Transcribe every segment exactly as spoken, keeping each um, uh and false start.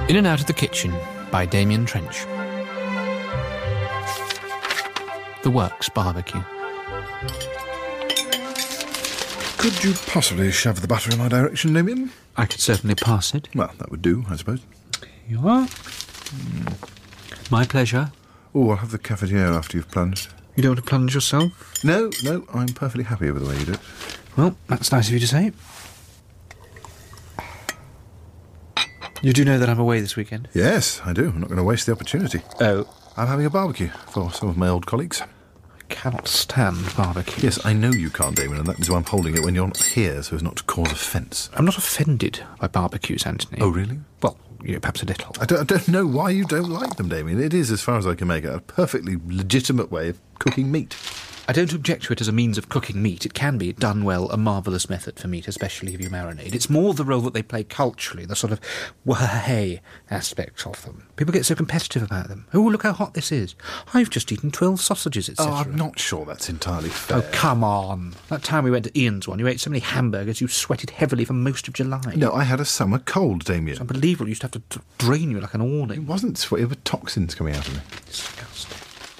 In and Out of the Kitchen by Damien Trench. The Works Barbecue. Could you possibly shove the butter in my direction, Damien? I could certainly pass it. Well, that would do, I suppose. You are? Mm. My pleasure. Oh, I'll have the cafetiere after you've plunged. You don't want to plunge yourself? No, no, I'm perfectly happy with the way you do it. Well, that's nice of you to say. You do know that I'm away this weekend? Yes, I do. I'm not going to waste the opportunity. Oh. I'm having a barbecue for some of my old colleagues. I cannot stand barbecue. Yes, I know you can't, Damon, and that is why I'm holding it when you're not here, so as not to cause offence. I'm not offended by barbecues, Anthony. Oh, really? Well, you know, perhaps a little. I don't, I don't know why you don't like them, Damien. It is, as far as I can make it, a perfectly legitimate way of cooking meat. I don't object to it as a means of cooking meat. It can be, done well, a marvellous method for meat, especially if you marinate. It's more the role that they play culturally, the sort of wah-hey aspects of them. People get so competitive about them. Oh, look how hot this is. I've just eaten twelve sausages, et cetera. Oh, I'm not sure that's entirely fair. Oh, come on. That time we went to Ian's one, you ate so many hamburgers you sweated heavily for most of July. No, I had a summer cold, Damien. It's unbelievable. You used to have to d- drain you like an awning. It wasn't sweat, it were toxins coming out of me. Disgusting.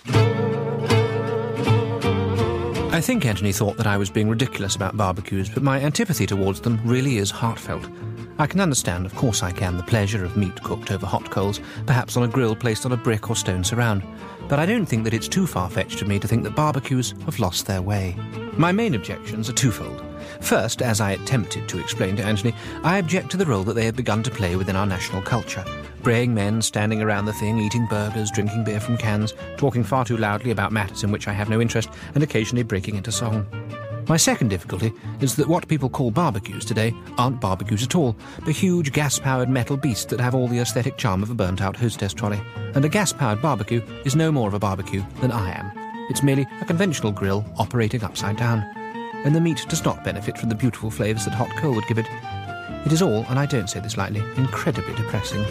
I think Anthony thought that I was being ridiculous about barbecues, but my antipathy towards them really is heartfelt. I can understand, of course I can, the pleasure of meat cooked over hot coals, perhaps on a grill placed on a brick or stone surround, but I don't think that it's too far-fetched of me to think that barbecues have lost their way. My main objections are twofold. First, as I attempted to explain to Anthony, I object to the role that they have begun to play within our national culture. Braying men standing around the thing, eating burgers, drinking beer from cans, talking far too loudly about matters in which I have no interest, and occasionally breaking into song. My second difficulty is that what people call barbecues today aren't barbecues at all, but huge gas-powered metal beasts that have all the aesthetic charm of a burnt-out hostess trolley. And a gas-powered barbecue is no more of a barbecue than I am. It's merely a conventional grill operating upside down. And the meat does not benefit from the beautiful flavours that hot coal would give it. It is all, and I don't say this lightly, incredibly depressing.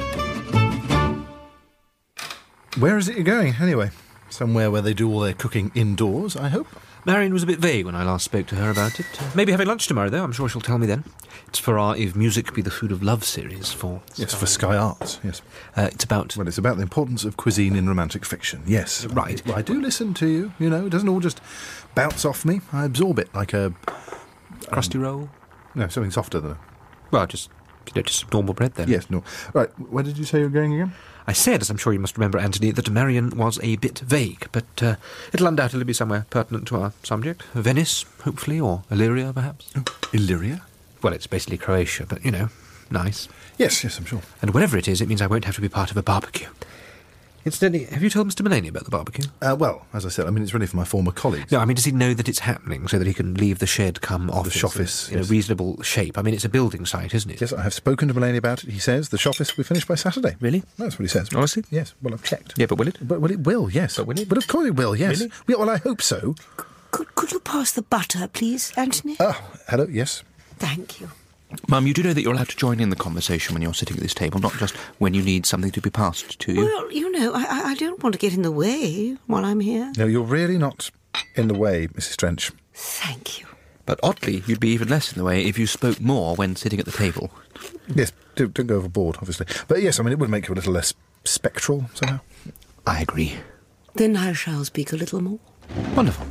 Where is it you're going, anyway? Somewhere where they do all their cooking indoors, I hope? Marion was a bit vague when I last spoke to her about it. Uh, maybe having lunch tomorrow, though. I'm sure she'll tell me then. It's for our If Music Be the Food of Love series for... Yes, Sky. for Sky Arts, yes. Uh, it's about... Well, it's about the importance of cuisine in romantic fiction, yes. Right. Well, I do listen to you, you know. It doesn't all just bounce off me. I absorb it like a... Crusty um, roll? No, something softer than a... Well, just, you know, just normal bread, then. Yes, no. Right, where did you say you were going again? I said, as I'm sure you must remember, Anthony, that Marion was a bit vague, but uh, it'll undoubtedly be somewhere pertinent to our subject. Venice, hopefully, or Illyria, perhaps. Oh, Illyria? Well, it's basically Croatia, but, you know, nice. Yes, yes, I'm sure. And whatever it is, it means I won't have to be part of a barbecue. Incidentally, have you told Mister Mullany about the barbecue? Uh, well, as I said, I mean, it's really for my former colleagues. No, I mean, does he know that it's happening so that he can leave the shed, come office, the shoffice, in, in yes. a reasonable shape? I mean, it's a building site, isn't it? Yes, I have spoken to Mullany about it. He says the shoffice will be finished by Saturday. Really? That's what he says. Honestly? Yes, well, I've checked. Yeah, but will it? But well, it will, yes. But will it? But of course it will, yes. Really? Yeah, well, I hope so. Could, could you pass the butter, please, Anthony? Ah, hello, yes. Thank you. Mum, you do know that you're allowed to join in the conversation when you're sitting at this table, not just when you need something to be passed to you. Well, you know, I, I don't want to get in the way while I'm here. No, you're really not in the way, Missus Trench. Thank you. But oddly, you'd be even less in the way if you spoke more when sitting at the table. Yes, don't, don't go overboard, obviously. But yes, I mean, it would make you a little less spectral, somehow. I agree. Then I shall speak a little more. Wonderful.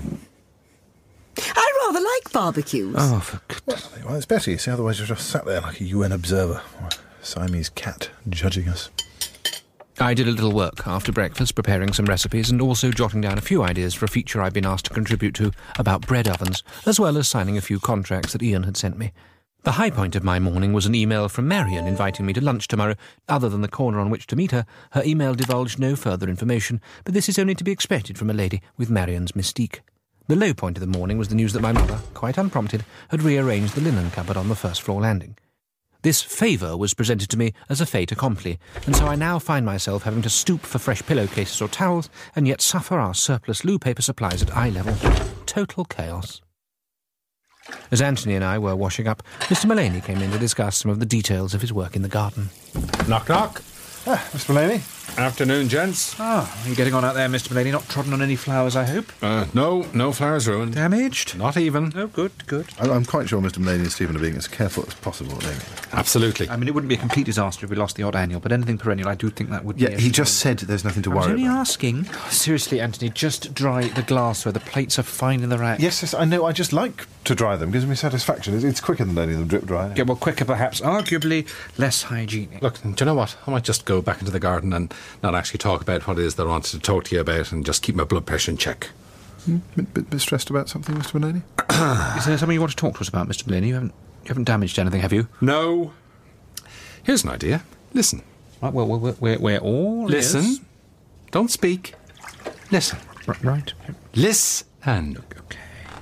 I rather like barbecues. Oh, for goodness. Well, well, it's better, you see, otherwise you're just sat there like a U N observer, or a Siamese cat judging us. I did a little work after breakfast, preparing some recipes and also jotting down a few ideas for a feature I'd been asked to contribute to about bread ovens, as well as signing a few contracts that Ian had sent me. The high point of my morning was an email from Marion inviting me to lunch tomorrow. Other than the corner on which to meet her, her email divulged no further information, but this is only to be expected from a lady with Marion's mystique. The low point of the morning was the news that my mother, quite unprompted, had rearranged the linen cupboard on the first-floor landing. This favour was presented to me as a fait accompli, and so I now find myself having to stoop for fresh pillowcases or towels, and yet suffer our surplus loo paper supplies at eye level. Total chaos. As Anthony and I were washing up, Mister Mullany came in to discuss some of the details of his work in the garden. Knock, knock. Ah, Mister Mullany. Afternoon, gents. Ah, are you getting on out there, Mister Mullany? Not trodden on any flowers, I hope? Uh, no, no flowers ruined. Damaged? Not even. Oh, good, good. I- I'm quite sure Mister Mullany and Stephen are being as careful as possible, Amy. Absolutely. I mean, it wouldn't be a complete disaster if we lost the odd annual, but anything perennial, I do think that would Yeah, be... a he shame. just said there's nothing to I was worry only about. asking. Seriously, Anthony, just dry the glassware. The plates are fine in the rack. Yes, yes, I know. I just like to dry them. Gives me satisfaction. It's, it's quicker than letting them drip dry. Yeah, well, quicker perhaps, arguably less hygienic. Look, do you know what? I might just go back into the garden and not actually talk about what it is that I wanted to talk to you about and just keep my blood pressure in check. Hmm? Bit, bit, bit stressed about something, Mister Mullany? Is there something you want to talk to us about, Mister Mullany? You haven't, you haven't damaged anything, have you? No. Here's an idea. Listen. Right, well, we're, we're, we're all Listen. ears. Don't speak. Listen. R- right. Listen. Okay.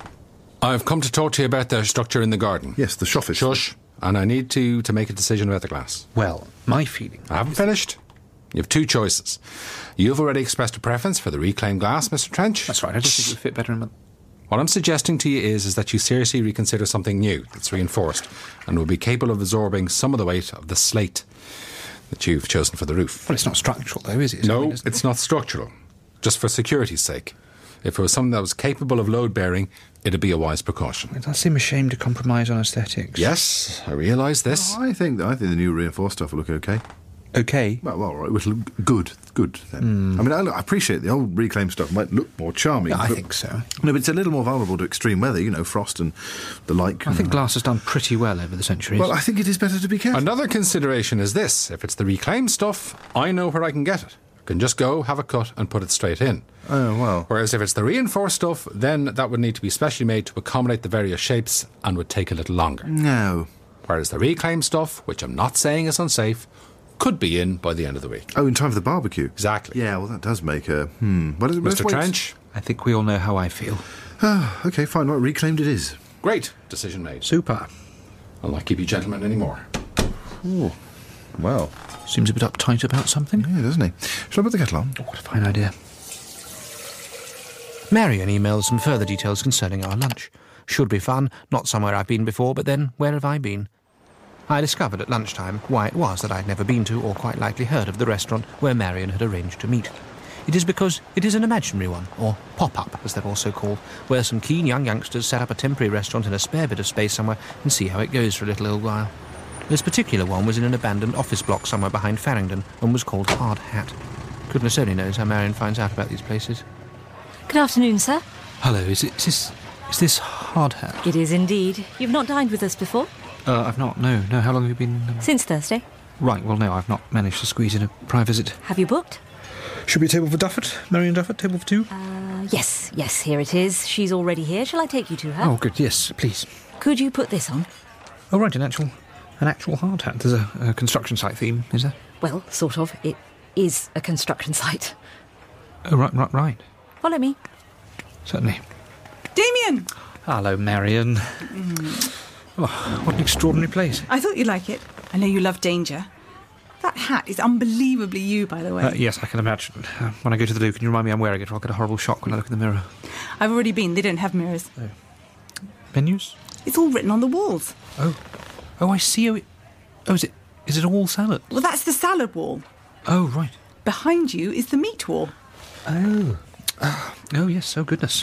I've come to talk to you about the structure in the garden. Yes, the shoffish. Shush. And I need to, to make a decision about the glass. Well, my feeling... I haven't finished. You have two choices. You've already expressed a preference for the reclaimed glass, Mister Trench. That's right, I just think it would fit better in... the- What I'm suggesting to you is, is that you seriously reconsider something new that's reinforced and will be capable of absorbing some of the weight of the slate that you've chosen for the roof. Well, it's not structural, though, is it? I No, mean, it's not structural. Just for security's sake. If it was something that was capable of load bearing, it'd be a wise precaution. It does seem a shame to compromise on aesthetics. Yes, I realise this. I think I think the new reinforced stuff will look okay. Okay. Well, well, all right, it'll look good, good then. I mean, I, look, I appreciate the old reclaimed stuff might look more charming. I but- think so. No, but it's a little more vulnerable to extreme weather, you know, frost and the like. I think glass has done pretty well over the centuries. Well, I think it is better to be careful. Another consideration is this. If it's the reclaimed stuff, I know where I can get it. I can just go, have a cut and put it straight in. Oh, well. Whereas if it's the reinforced stuff, then that would need to be specially made to accommodate the various shapes and would take a little longer. No. Whereas the reclaimed stuff, which I'm not saying is unsafe, could be in by the end of the week. Oh, in time for the barbecue? Exactly. Yeah, well, that does make a... Hmm. What is it? Mister Wait. Trench? I think we all know how I feel. Ah, OK, fine. Right, reclaimed it is. Great. Decision made. Super. I'll not keep you gentlemen anymore. Oh, well. Seems a bit uptight about something. Yeah, doesn't he? Shall I put the kettle on? Oh, what a fine idea. Marion emailed some further details concerning our lunch. Should be fun, not somewhere I've been before, but then where have I been? I discovered at lunchtime why it was that I'd never been to or quite likely heard of the restaurant where Marion had arranged to meet. It is because it is an imaginary one, or pop-up, as they're also called, where some keen young youngsters set up a temporary restaurant in a spare bit of space somewhere and see how it goes for a little old while. This particular one was in an abandoned office block somewhere behind Farringdon and was called Hard Hat. Goodness only knows how Marion finds out about these places. Good afternoon, sir. Hello, is, it, is this is this Hard Hat? It is indeed. You've not dined with us before? Uh, I've not, no. No, how long have you been... Um... Since Thursday. Right, well, no, I've not managed to squeeze in a prior visit. Have you booked? Should be a table for Duffett? Marion Duffett, table for two? Uh, yes, yes, here it is. She's already here. Shall I take you to her? Oh, good, yes, please. Could you put this on? Oh, right, an actual, an actual hard hat. There's a, a construction site theme, is there? Well, sort of. It is a construction site. Oh, right, right, right. Follow me. Certainly. Damien! Hello, Marion. Mm. Oh, what an extraordinary place. I thought you'd like it. I know you love danger. That hat is unbelievably you, by the way. Uh, yes, I can imagine. Uh, when I go to the loo, can you remind me I'm wearing it, or I'll get a horrible shock when I look in the mirror. I've already been. They don't have mirrors. Oh. Menus? It's all written on the walls. Oh. Oh, I see. Oh, it, oh, is it, is it all salad? Well, that's the salad wall. Oh, right. Behind you is the meat wall. Oh. Oh, oh yes, oh goodness.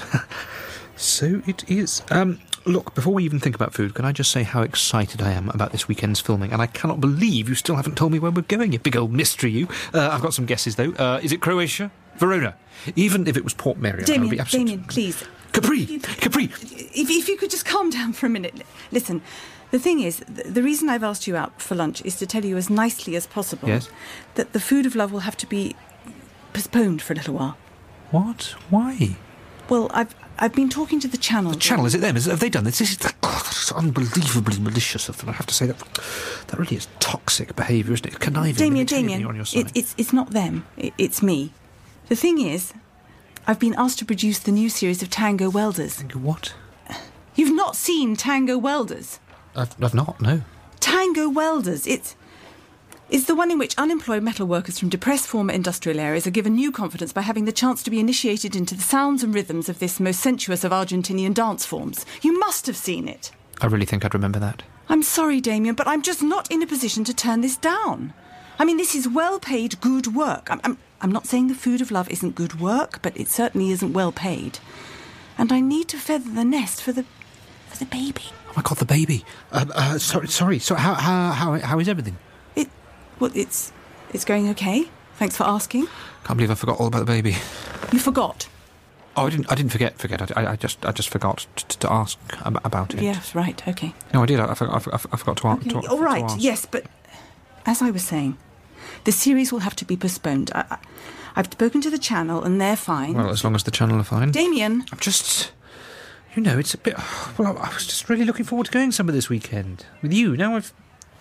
So it is. Um, look, before we even think about food, can I just say how excited I am about this weekend's filming? And I cannot believe you still haven't told me where we're going, you big old mystery, you. Uh, I've got some guesses, though. Uh, is it Croatia? Verona? Even if it was Port Mary, I would Damien, be absolutely... Damien, please. Capri! You- Capri! If, if you could just calm down for a minute. Listen, the thing is, th- the reason I've asked you out for lunch is to tell you as nicely as possible Yes? that the food of love will have to be postponed for a little while. What? Why? Well, I've I've been talking to the channel. The channel, is it them? Is, have they done this? This is oh, that's unbelievably malicious of them. I have to say that that really is toxic behaviour, isn't it? Conniving. Damien, and intimidating Damien, on your side. it, it's it's not them. It, it's me. The thing is, I've been asked to produce the new series of Tango Welders. What? You've not seen Tango Welders? I've, I've not, no. Tango Welders. It's it's the one in which unemployed metal workers from depressed former industrial areas are given new confidence by having the chance to be initiated into the sounds and rhythms of this most sensuous of Argentinian dance forms. You must have seen it. I really think I'd remember that. I'm sorry, Damien, but I'm just not in a position to turn this down. I mean, this is well-paid, good work. I'm, I'm, I'm not saying the food of love isn't good work, but it certainly isn't well-paid. And I need to feather the nest for the for the baby. Oh, my God, the baby. Uh, uh, sorry, sorry. So how, how, how, how is everything? It, well, it's, it's going okay. Thanks for asking. Can't believe I forgot all about the baby. You forgot? Oh, I didn't. I didn't forget. Forget. I, I just. I just forgot to, to ask ab- about it. Yes, right. Okay. No, I did. I, I, forgot, I, I forgot to, okay. to, to All right. to ask. Yes, but as I was saying, the series will have to be postponed. I, I, I've spoken to the channel, and they're fine. Well, as long as the channel are fine. Damien, I'm just. You know, it's a bit. Well, I was just really looking forward to going somewhere this weekend with you. Now I've.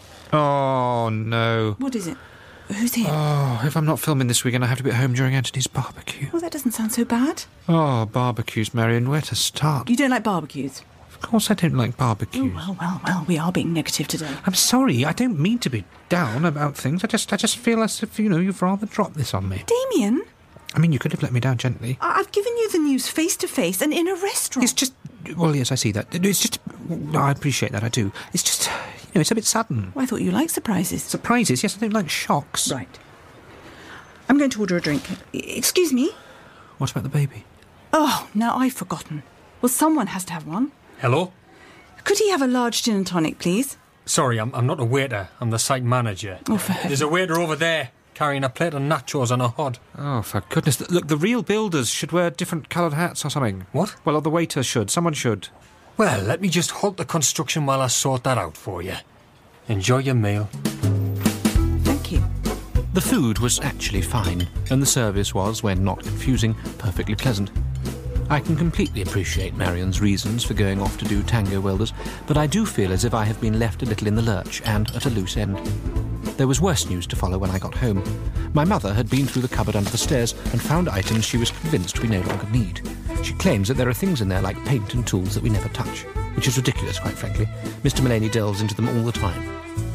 Oh no. What is it? Who's here? Oh, if I'm not filming this weekend, I have to be at home during Anthony's barbecue. Well, that doesn't sound so bad. Oh, barbecues, Marion. Where to start? You don't like barbecues? Of course I don't like barbecues. Oh, well, well, well, we are being negative today. I'm sorry, I don't mean to be down about things. I just I just feel as if, you know, you've rather dropped this on me. Damien? I mean, you could have let me down gently. I- I've given you the news face-to-face and in a restaurant. It's just... Well, yes, I see that. It's just... No, I appreciate that, I do. It's just... You know, it's a bit sudden. Well, I thought you liked surprises. Surprises? Yes, I don't like shocks. Right. I'm going to order a drink. I- excuse me? What about the baby? Oh, now I've forgotten. Well, someone has to have one. Hello? Could he have a large gin and tonic, please? Sorry, I'm, I'm not a waiter. I'm the site manager. Oh, for heaven's There's a waiter over there carrying a plate of nachos on a hod. Oh, for goodness... Look, the real builders should wear different coloured hats or something. What? Well, the waiter should. Someone should. Well, let me just halt the construction while I sort that out for you. Enjoy your meal. Thank you. The food was actually fine, and the service was, when not confusing, perfectly pleasant. I can completely appreciate Marion's reasons for going off to do Tango Welders, but I do feel as if I have been left a little in the lurch and at a loose end. There was worse news to follow when I got home. My mother had been through the cupboard under the stairs and found items she was convinced we no longer need. She claims that there are things in there like paint and tools that we never touch, which is ridiculous, quite frankly. Mister Mullaney delves into them all the time.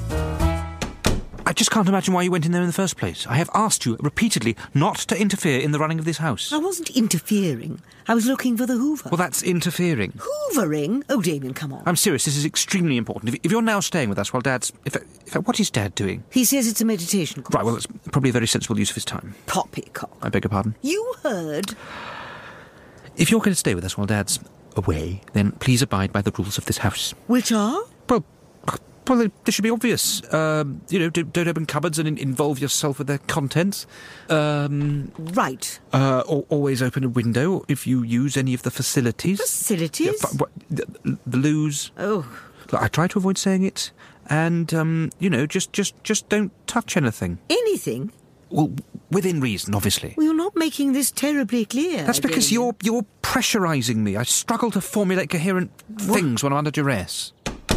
I just can't imagine why you went in there in the first place. I have asked you repeatedly not to interfere in the running of this house. I wasn't interfering. I was looking for the Hoover. Well, that's interfering. Hoovering? Oh, Damien, come on. I'm serious, this is extremely important. If, if you're now staying with us while Dad's... If, if, what is Dad doing? He says it's a meditation course. Right, well, that's probably a very sensible use of his time. Poppycock. I beg your pardon? You heard. If you're going to stay with us while Dad's away, then please abide by the rules of this house. Which are? Well... Well, they, they should be obvious. Um, you know, don't, don't open cupboards and in, involve yourself with their contents. Um, right. Uh, al- always open a window if you use any of the facilities. Facilities? Yeah, f- what, the, the loos. Oh. I try to avoid saying it. And, um, you know, just, just, just don't touch anything. Anything? Well, within reason, obviously. Well, you're not making this terribly clear. That's because Damien. you're you're pressurising me. I struggle to formulate coherent things when I'm under duress.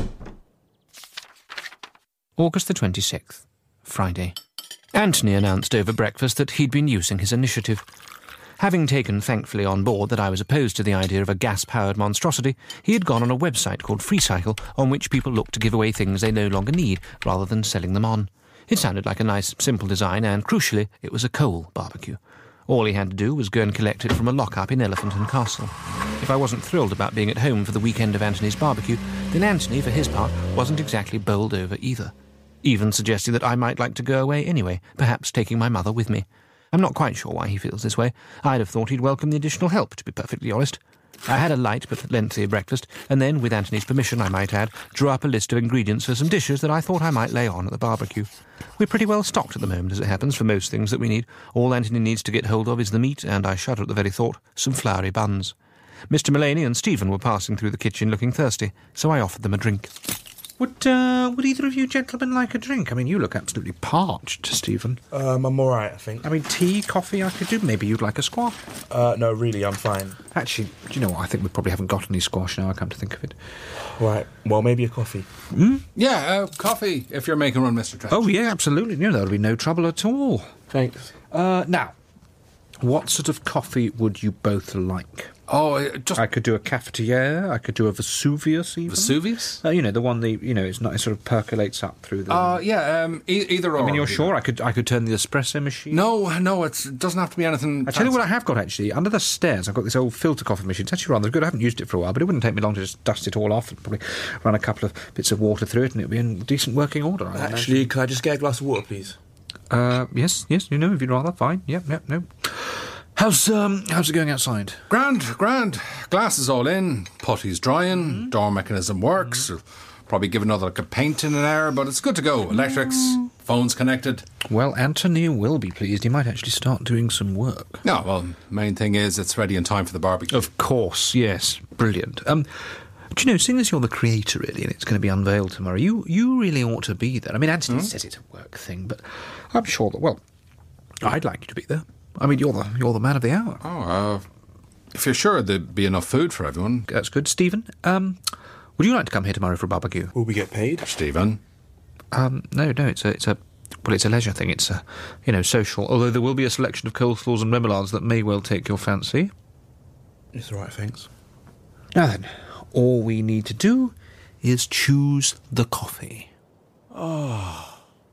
August the twenty-sixth, Friday. Anthony announced over breakfast that he'd been using his initiative. Having taken thankfully on board that I was opposed to the idea of a gas-powered monstrosity, he had gone on a website called FreeCycle, on which people look to give away things they no longer need, rather than selling them on. It sounded like a nice, simple design, and crucially, it was a coal barbecue. All he had to do was go and collect it from a lock-up in Elephant and Castle. If I wasn't thrilled about being at home for the weekend of Anthony's barbecue, then Anthony, for his part, wasn't exactly bowled over either. Even suggesting that I might like to go away anyway, perhaps taking my mother with me. I'm not quite sure why he feels this way. I'd have thought he'd welcome the additional help, to be perfectly honest. I had a light but lengthy breakfast, and then, with Anthony's permission, I might add, drew up a list of ingredients for some dishes that I thought I might lay on at the barbecue. We're pretty well stocked at the moment, as it happens, for most things that we need. All Anthony needs to get hold of is the meat, and I shudder at the very thought, some floury buns. Mister Mullaney and Stephen were passing through the kitchen looking thirsty, so I offered them a drink. Would, uh, would either of you gentlemen like a drink? I mean, you look absolutely parched, Stephen. Um, I'm all right, I think. I mean, tea, coffee, I could do. Maybe you'd like a squash. Uh, no, really, I'm fine. Actually, do you know what? I think we probably haven't got any squash now, I come to think of it. Right, well, maybe a coffee. Hmm? Yeah, uh, coffee, if you're making one, Mister Trench. Oh, yeah, absolutely. You know, there'll be no trouble at all. Thanks. Uh, now, what sort of coffee would you both like? Oh, uh, just... I could do a cafetiere, I could do a Vesuvius even. Vesuvius? Uh, you know, the one, the you know, it's not, it sort of percolates up through the... Uh, yeah, um, e- either or. I mean, you're sure I could I could turn the espresso machine? No, no, it's, it doesn't have to be anything... I tell you what I have got, actually. Under the stairs, I've got this old filter coffee machine. It's actually rather good. I haven't used it for a while, but it wouldn't take me long to just dust it all off and probably run a couple of bits of water through it, and it'd be in decent working order. I Actually, could I just get a glass of water, please? Uh, yes, yes, you know, if you'd rather, fine. Yep, yep, no. How's, um, how's it going outside? Grand, grand. Glass is all in, putty's drying, mm-hmm. door mechanism works. Mm-hmm. Probably give another look of paint in an hour, but it's good to go. Electrics, mm. phone's connected. Well, Anthony will be pleased. He might actually start doing some work. No, well, main thing is it's ready in time for the barbecue. Of course, yes. Brilliant. Um, do you know, seeing as you're the creator, really, and it's going to be unveiled tomorrow, you, you really ought to be there. I mean, Anthony mm. says it's a work thing, but I'm sure that, well, I'd like you to be there. I mean, you're the you're the man of the hour. Oh, uh, if you're sure there'd be enough food for everyone. That's good. Stephen, um, would you like to come here tomorrow for a barbecue? Will we get paid? Stephen? Um, no, no, it's a, it's a, well, it's a leisure thing. It's a, you know, social, although there will be a selection of coleslaws and remoulades that may well take your fancy. It's all right, thanks. Now then, all we need to do is choose the coffee. Oh...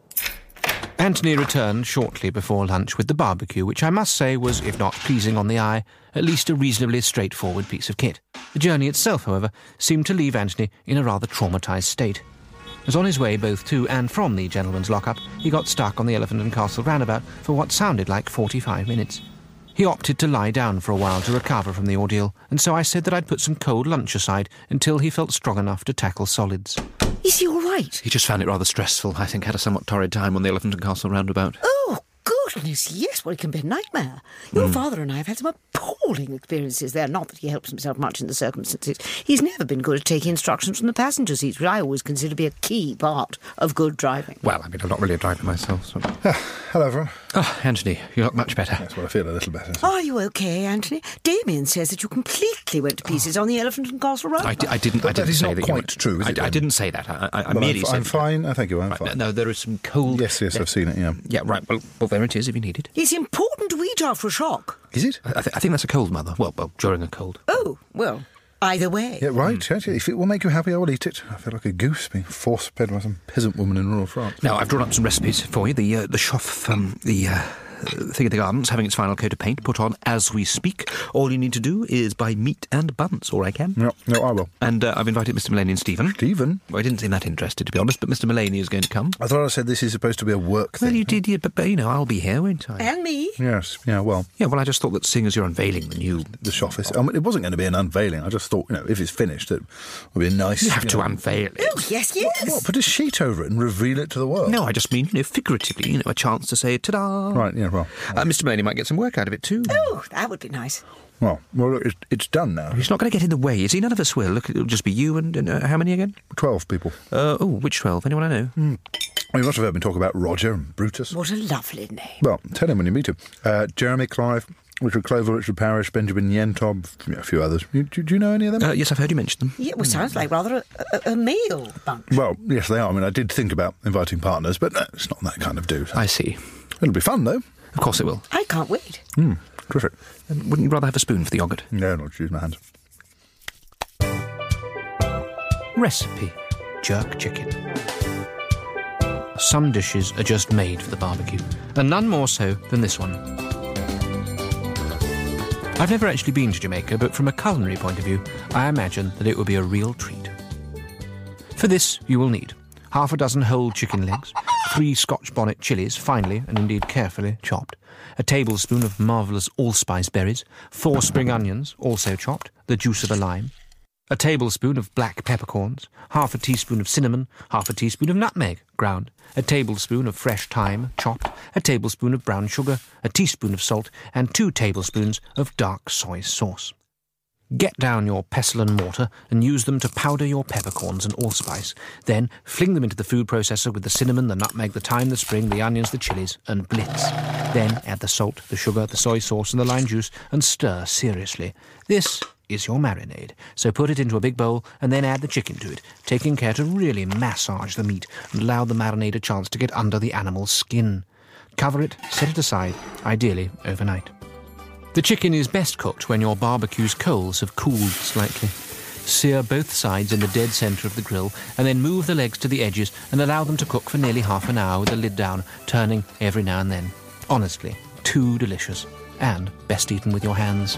Anthony returned shortly before lunch with the barbecue, which I must say was, if not pleasing on the eye, at least a reasonably straightforward piece of kit. The journey itself, however, seemed to leave Anthony in a rather traumatised state. As on his way both to and from the gentleman's lockup, he got stuck on the Elephant and Castle roundabout for what sounded like forty-five minutes. He opted to lie down for a while to recover from the ordeal, and so I said that I'd put some cold lunch aside until he felt strong enough to tackle solids. Is he all right? He just found it rather stressful. I think had a somewhat torrid time on the Elephant and Castle roundabout. Oh, goodness, yes. Well, it can be a nightmare. Your mm. father and I have had some appalling experiences there. Not that he helps himself much in the circumstances. He's never been good at taking instructions from the passenger seats, which I always consider to be a key part of good driving. Well, I mean, I'm not really a driver myself, so... Uh, hello, everyone. Oh, Anthony, you look much better. That's what I feel, a little better. So. Are you okay, Anthony? Damien says that you completely went to pieces oh. on the Elephant and Castle Road. I, d- I didn't, I didn't that is say not that quite you went, true, is I, it? I didn't say that. I, I, I well, merely I'm, said... I'm fine, I thank you, I'm right, fine. No, there is some cold... Yes, yes, there. I've seen it, yeah. Yeah, right, well, well, there it is if you need it. It's important to eat after a shock. Is it? I, th- I think that's a cold, Mother. Well, well, during a cold. Oh, well, either way. Yeah, right. Mm. Actually, if it will make you happy, I will eat it. I feel like a goose being force-fed by some peasant woman in rural France. Now, I've drawn up some recipes for you. The uh, the Schoff, um, the... Uh, Thing of the Gardens, having its final coat of paint put on as we speak. All you need to do is buy meat and buns, or I can. No, no, I will. And uh, I've invited Mister Mullaney and Stephen. Stephen? Well, I didn't seem that interested, to be honest, but Mister Mullaney is going to come. I thought I said this is supposed to be a work thing. Well, you did, yeah, but, but, you know, I'll be here, won't I? And me. Yes, yeah, well... Yeah, well, I just thought that seeing as you're unveiling the new... The Schoff. I mean, it wasn't going to be an unveiling. I just thought, you know, if it's finished, it would be nice... You have you to know, unveil it. Oh, yes, yes. What, what, put a sheet over it and reveal it to the world? No, I just mean, you know, figuratively, you know, a chance to say, ta-da! Right, yeah, well... Uh, Mister Mullaney might get some work out of it, too. Oh, that would be nice. Well, well, look, it's, it's done now. He's not going to get in the way, is he? None of us will. Look, it'll just be you and, and uh, how many again? Twelve people. Uh, oh, which twelve? Anyone I know? Mm. Well, you must have heard me talk about Roger and Brutus. What a lovely name. Well, tell him when you meet him. Uh, Jeremy Clive, Richard Clover, Richard Parrish, Benjamin Yentob, yeah, a few others. You, do, do you know any of them? Uh, yes, I've heard you mention them. Yeah, well, sounds like rather a, a, a male bunch. Well, yes, they are. I mean, I did think about inviting partners, but no, it's not that kind of do. So. I see. It'll be fun, though. Of course it will. I can't wait. Mm, terrific. And wouldn't you rather have a spoon for the yoghurt? No, not use my hands. Recipe: jerk chicken. Some dishes are just made for the barbecue, and none more so than this one. I've never actually been to Jamaica, but from a culinary point of view, I imagine that it would be a real treat. For this, you will need half a dozen whole chicken legs, three Scotch bonnet chilies, finely and indeed carefully chopped, a tablespoon of marvellous allspice berries, four spring onions, also chopped, the juice of a lime, a tablespoon of black peppercorns, half a teaspoon of cinnamon, half a teaspoon of nutmeg, ground, a tablespoon of fresh thyme, chopped, a tablespoon of brown sugar, a teaspoon of salt, and two tablespoons of dark soy sauce. Get down your pestle and mortar and use them to powder your peppercorns and allspice. Then fling them into the food processor with the cinnamon, the nutmeg, the thyme, the spring, the onions, the chilies, and blitz. Then add the salt, the sugar, the soy sauce, and the lime juice, and stir seriously. This is your marinade. So put it into a big bowl and then add the chicken to it, taking care to really massage the meat and allow the marinade a chance to get under the animal's skin. Cover it, set it aside, ideally overnight. The chicken is best cooked when your barbecue's coals have cooled slightly. Sear both sides in the dead centre of the grill and then move the legs to the edges and allow them to cook for nearly half an hour with the lid down, turning every now and then. Honestly, too delicious. And best eaten with your hands.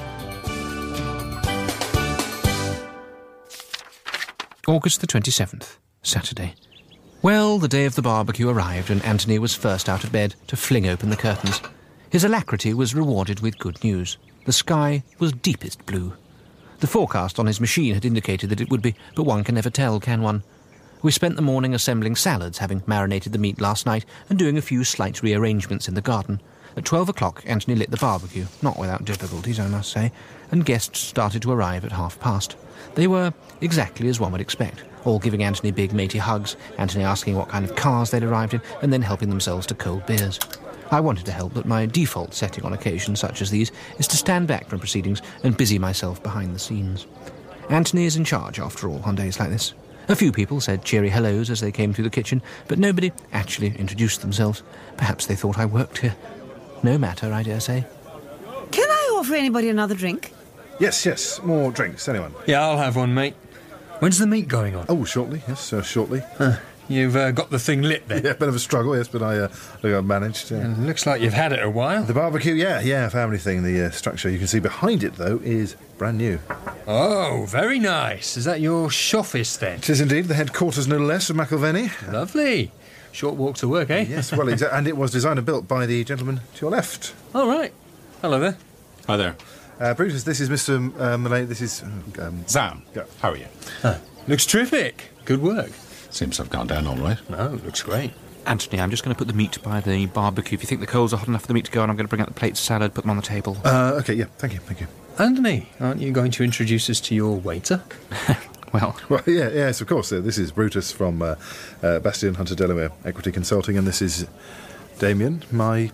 August the twenty-seventh, Saturday. Well, the day of the barbecue arrived and Anthony was first out of bed to fling open the curtains. His alacrity was rewarded with good news. The sky was deepest blue. The forecast on his machine had indicated that it would be, but one can never tell, can one? We spent the morning assembling salads, having marinated the meat last night, and doing a few slight rearrangements in the garden. At twelve o'clock, Anthony lit the barbecue, not without difficulties, I must say, and guests started to arrive at half past. They were exactly as one would expect, all giving Anthony big matey hugs, Anthony asking what kind of cars they'd arrived in, and then helping themselves to cold beers. I wanted to help, but my default setting on occasions such as these is to stand back from proceedings and busy myself behind the scenes. Anthony is in charge, after all, on days like this. A few people said cheery hellos as they came through the kitchen, but nobody actually introduced themselves. Perhaps they thought I worked here. No matter, I dare say. Can I offer anybody another drink? Yes, yes, more drinks, anyone? Yeah, I'll have one, mate. When's the meet going on? Oh, shortly, yes, uh, shortly. Huh. You've uh, got the thing lit then? Yeah, a bit of a struggle, yes, but I, uh, I think I've managed. Uh, It looks like you've had it a while. The barbecue, yeah, yeah, family thing. The uh, structure you can see behind it, though, is brand new. Oh, very nice. Is that your shoffice then? It is indeed, the headquarters, no less, of McIlvenny. Lovely. Short walk to work, eh? Yes, well, exa- and it was designed and built by the gentleman to your left. All right. Hello there. Hi there. Uh, Brutus, this is Mister M- uh, Malay, this is... Um, Sam, yeah. how are you? Huh. Looks terrific. Good work. Seems to have gone down all right. No, looks great. Anthony, I'm just going to put the meat by the barbecue. If you think the coals are hot enough for the meat to go on, I'm going to bring out the plates of salad, put them on the table. Uh, OK, yeah, thank you, thank you. Anthony, aren't you going to introduce us to your waiter? Well, Well, yeah, yes, of course. Uh, this is Brutus from uh, uh, Bastion Hunter Delaware Equity Consulting, and this is Damien, my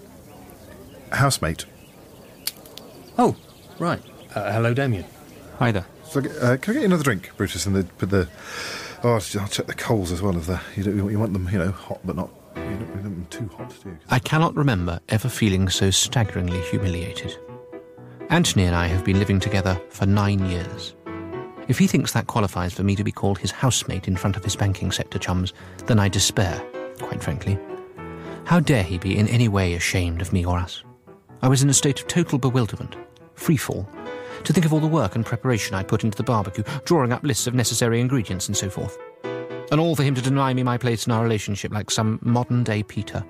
housemate. Oh, right. Uh, hello, Damien. hi there. So, uh, can I get you another drink, Brutus? And the, put the oh, I'll check the coals as well. Of the you, don't, you want them, you know, hot, but not you don't want them too hot, do you? I cannot remember ever feeling so staggeringly humiliated. Anthony and I have been living together for nine years. If he thinks that qualifies for me to be called his housemate in front of his banking sector chums, then I despair, quite frankly. How dare he be in any way ashamed of me or us? I was in a state of total bewilderment, freefall, to think of all the work and preparation I put into the barbecue, drawing up lists of necessary ingredients and so forth. And all for him to deny me my place in our relationship like some modern-day Peter.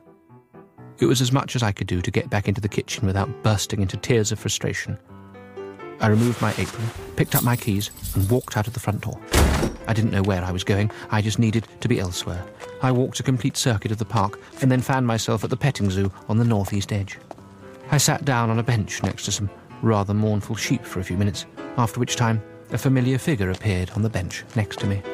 It was as much as I could do to get back into the kitchen without bursting into tears of frustration. I removed my apron, picked up my keys, and walked out of the front door. I didn't know where I was going, I just needed to be elsewhere. I walked a complete circuit of the park, and then found myself at the petting zoo on the northeast edge. I sat down on a bench next to some rather mournful sheep for a few minutes, after which time a familiar figure appeared on the bench next to me.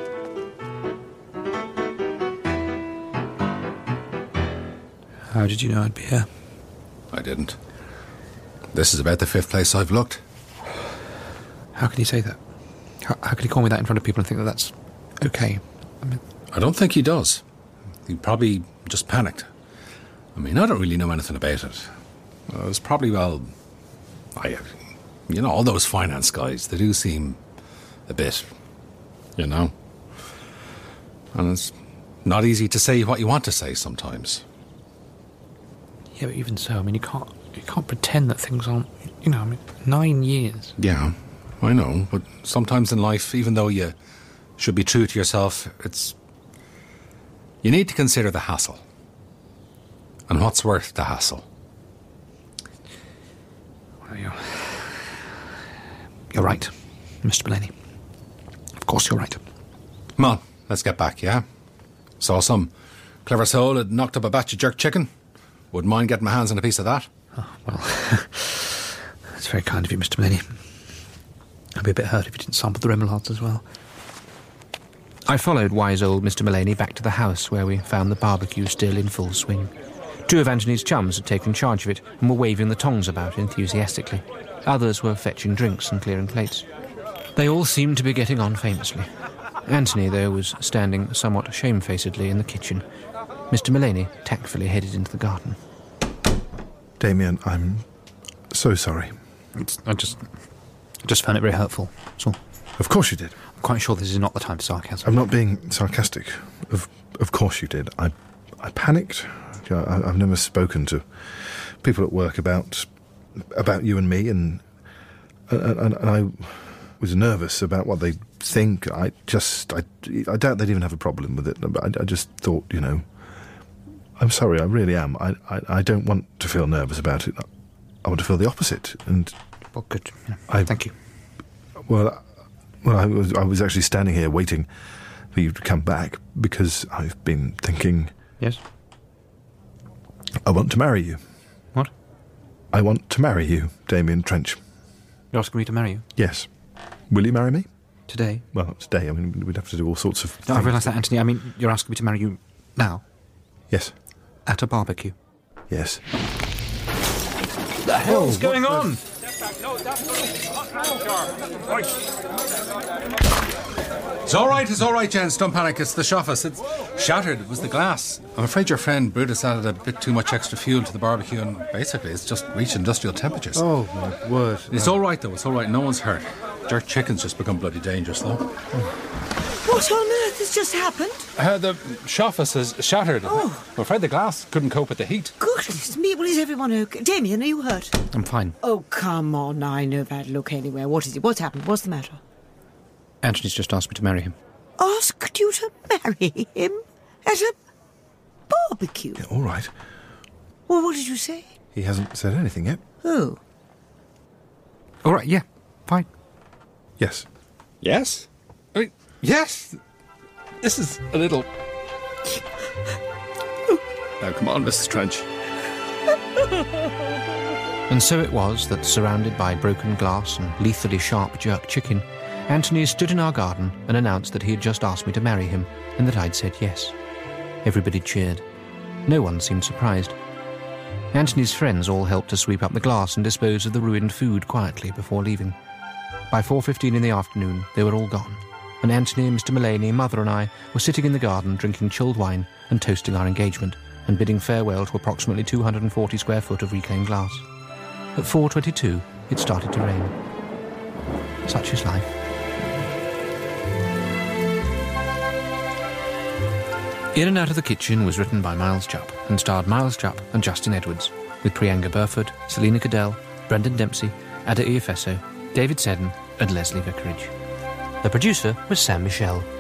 How did you know I'd be here? I didn't. This is about the fifth place I've looked. How can you say that? How, how can you call me that in front of people and think that that's okay? I mean, I don't think he does. He probably just panicked. I mean, I don't really know anything about it. Uh, it was probably, well, I, you know, all those finance guys, they do seem a bit, you know. And it's not easy to say what you want to say sometimes. yeah, but even so, I mean, you can't you can't pretend that things aren't. You know, I mean, nine years. Yeah, I know, but sometimes in life, even though you should be true to yourself, it's... you need to consider the hassle. And what's worth the hassle? Well, you're, you're right, Mister Mullaney. Of course you're right. Come on, let's get back, yeah? Saw some clever soul had knocked up a batch of jerk chicken. Wouldn't mind getting my hands on a piece of that. Oh, well, that's very kind of you, Mister Mullaney. I'd be a bit hurt if you didn't sample the remoulades as well. I followed wise old Mister Mullaney back to the house where we found the barbecue still in full swing. Two of Anthony's chums had taken charge of it and were waving the tongs about enthusiastically. Others were fetching drinks and clearing plates. They all seemed to be getting on famously. Anthony, though, was standing somewhat shamefacedly in the kitchen. Mister Mullaney tactfully headed into the garden. Damien, I'm so sorry. It's, I just I just found it very hurtful, that's all. Of course you did. I'm quite sure this is not the time for sarcasm. I'm not being sarcastic. Of of course you did. I I panicked. I, I've never spoken to people at work about about you and me, and and, and, and I was nervous about what they think. I just, I, I doubt they'd even have a problem with it. But I, I just thought, you know, I'm sorry, I really am. I, I, I don't want to feel nervous about it. I want to feel the opposite. And well, good. Yeah. I, Thank you. Well, well, I was, I was actually standing here waiting for you to come back because I've been thinking. Yes. I want to marry you. What? I want to marry you, Damien Trench. You're asking me to marry you? Yes. Will you marry me? Today? Well, not today. I mean, we'd have to do all sorts of No, things. I realise that, Anthony. I mean, you're asking me to marry you now? Yes. At a barbecue? Yes. The hell's going on? It's all right, it's all right, gents. Don't panic. It's the shoffice. It's shattered. It was the glass. I'm afraid your friend Brutus added a bit too much extra fuel to the barbecue, and basically it's just reached industrial temperatures. Oh, my word. It's all right, though. It's all right. No one's hurt. Jerk chicken's just become bloody dangerous, though. What on earth has just happened? Uh, the shoffice is shattered. Oh. I'm afraid the glass couldn't cope with the heat. Goodness me, well, is everyone okay? Damien, are you hurt? I'm fine. Oh, come on, I know that look anywhere. What is it? What's happened? What's the matter? Anthony's just asked me to marry him. Asked you to marry him? At a barbecue? Yeah, all right. Well, what did you say? He hasn't said anything yet. Oh. All right, yeah, fine. Yes. Yes? I mean, yes. This is a little... Now, come on, Missus Trench. And so it was that, surrounded by broken glass and lethally sharp jerk chicken, Anthony stood in our garden and announced that he had just asked me to marry him and that I'd said yes. Everybody cheered. No one seemed surprised. Anthony's friends all helped to sweep up the glass and dispose of the ruined food quietly before leaving. By four fifteen in the afternoon, they were all gone, and Anthony, Mister Mullaney, Mother and I were sitting in the garden drinking chilled wine and toasting our engagement and bidding farewell to approximately two hundred forty square foot of reclaimed glass. At four twenty-two, it started to rain. Such is life. In and Out of the Kitchen was written by Miles Jupp and starred Miles Jupp and Justin Edwards, with Priyanka Burford, Selina Cadell, Brendan Dempsey, Ada Iafeso, David Seddon and Leslie Vicarage. The producer was Sam Michel.